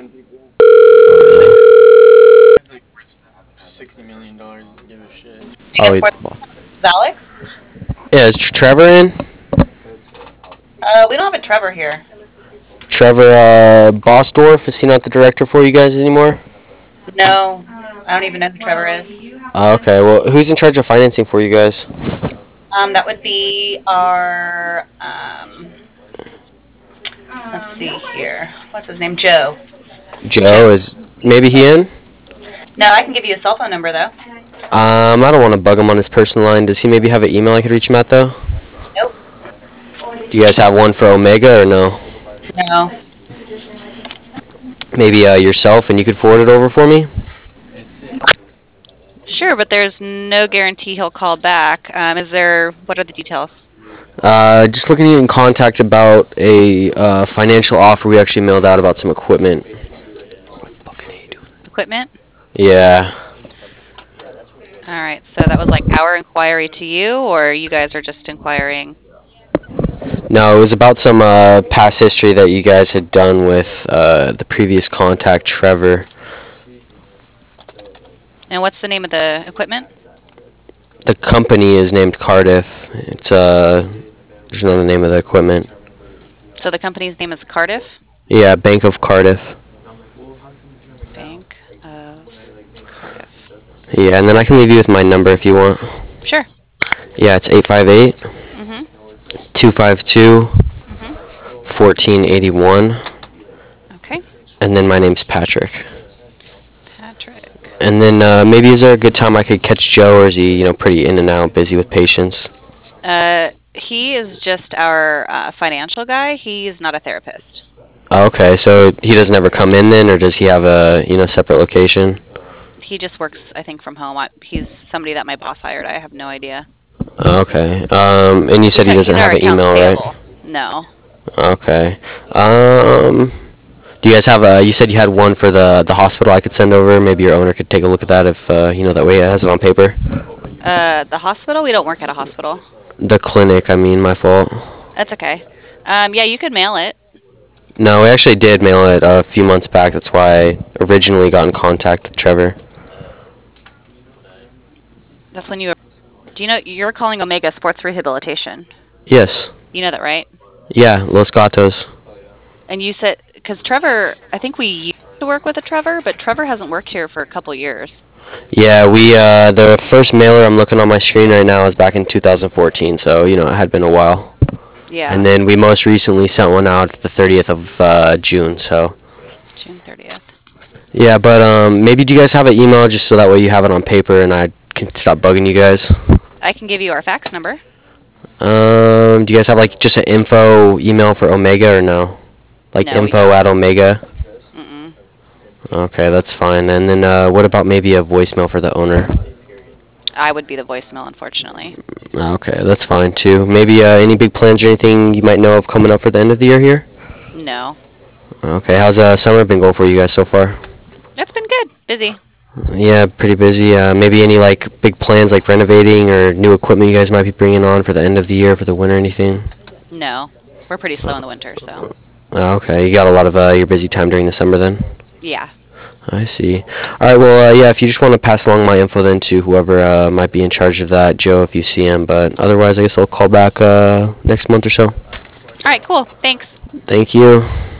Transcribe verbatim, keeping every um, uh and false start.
sixty million dollars doesn't give a shit. Oh, Sports. Is Alex? yeah, is Trevor in? Uh, we don't have a Trevor here. Trevor uh, Bosdorf, is he not the director for you guys anymore? No, I don't even know who Trevor is. Oh, okay, well, who's in charge of financing for you guys? Um, that would be our, um, let's see here. What's his name? Joe. Joe, is maybe he in? No, I can give you a cell phone number, though. Um, I don't want to bug him on his personal line. Does he maybe have an email I could reach him at, though? Nope. Do you guys have one for Omega, or no? No. Maybe uh, yourself, and you could forward it over for me? Sure, but there's no guarantee he'll call back. Um, is there, what are the details? Uh, just looking to get in contact about a uh, financial offer we actually mailed out about some equipment. Equipment? Yeah. All right, so that was like our inquiry to you, or you guys are just inquiring? No, it was about some uh, past history that you guys had done with uh, the previous contact, Trevor. And what's the name of the equipment? The company is named Cardiff. It's uh, there's another name of the equipment. So the company's name is Cardiff? Yeah, Bank of Cardiff. Bank of Cardiff. Yeah, and then I can leave you with my number if you want. Sure. Yeah, it's eight five eight, Mm-hmm. two five two, Mm-hmm. fourteen eighty-one. Okay. And then my name's Patrick. Patrick. And then uh, maybe is there a good time I could catch Joe, or is he, you know, pretty in and out, busy with patients? Uh, he is just our uh, financial guy. He's not a therapist. Oh, okay, so he doesn't ever come in then, or does he have a, you know, separate location? He just works, I think, from home. I, he's somebody that my boss hired. I have no idea. Oh, okay. Um, and you said he He's doesn't our have an accounts email, payable. right? No. Okay. Um, do you guys have a? You said you had one for the the hospital. I could send over. Maybe your owner could take a look at that if uh, you know that way he has it on paper. Uh, the hospital? We don't work at a hospital. The clinic. I mean, my fault. That's okay. Um, yeah, you could mail it. No, we actually did mail it a few months back. That's why I originally got in contact with Trevor. That's when you were. Do you know you're calling Omega Sports Rehabilitation? Yes. You know that, right? Yeah, Los Gatos. And you said because Trevor, I think we used to work with a Trevor, but Trevor hasn't worked here for a couple years. Yeah, we uh, the first mailer I'm looking on my screen right now is back in two thousand fourteen, so you know it had been a while. Yeah. And then we most recently sent one out the thirtieth of uh, June. So. June thirtieth. Yeah, but um, maybe do you guys have an email just so that way you have it on paper and I can stop bugging you guys? I can give you our fax number. Um, do you guys have like just an info email for Omega or no? Like No, we info don't. at Omega? Mm-mm. Okay, that's fine. And then uh, what about maybe a voicemail for the owner? I would be the voicemail, unfortunately. Okay, that's fine too. Maybe uh, any big plans or anything you might know of coming up for the end of the year here? No. Okay, how's uh, summer been going for you guys so far? It's been good. Busy. Yeah, pretty busy. Uh, maybe any like big plans like renovating or new equipment you guys might be bringing on for the end of the year for the winter or anything? No. We're pretty slow in the winter, so. Oh, okay, you got a lot of uh, your busy time during the summer then? Yeah. I see. All right, well, uh, yeah, if you just want to pass along my info then to whoever uh, might be in charge of that, Joe, if you see him. But otherwise, I guess I'll call back uh, next month or so. All right, cool. Thanks. Thank you.